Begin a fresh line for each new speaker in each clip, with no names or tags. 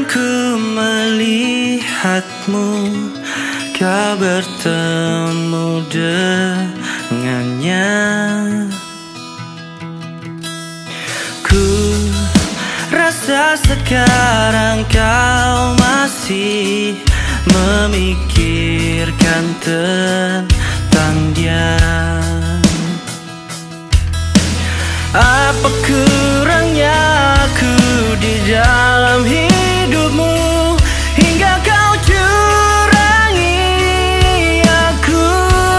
ku melihatmu, kau bertemu dengannya. Ku rasa sekarang kau masih memikirkan tentang dia. Apa kurangnya aku di dalam hidupmu hingga kau curangi aku?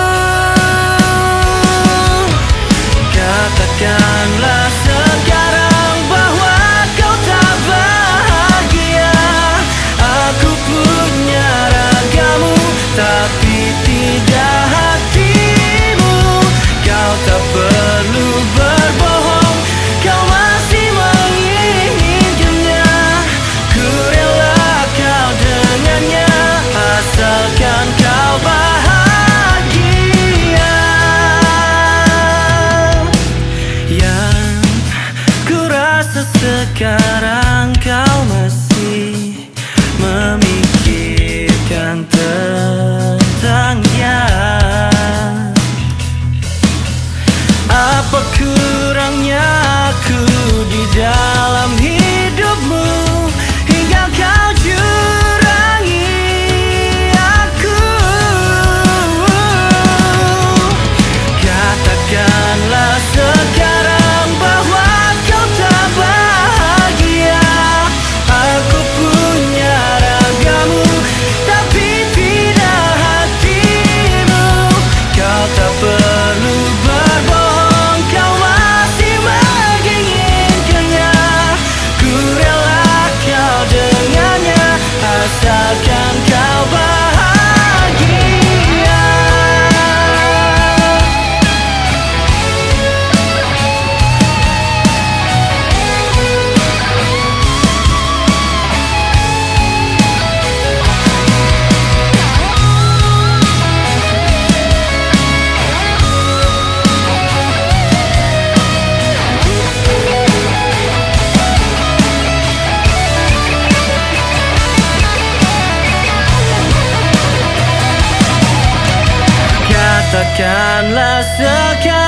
Katakanlah sekarang bahwa kau tak bahagia. Aku punya ragamu tapi tidak hatimu. Kau tak perlu berbohong, kau masih menginginkannya. Ku rela kau dengannya, asalkan kau bahagia. Yang ku rasa sekarang kau masih memikirkan tentang dia. Apa kurangnya aku di dalam hidupmu hingga kau curangi aku? Katakanlah sekarang bahwa kau tak bahagia. Aku punya ragamu tapi tidak hatimu. Kau tak perlu berbohong, kau masih menginginkannya. Ku rela kau dengannya, asalkan kau bahagia. Katakanlah sekarang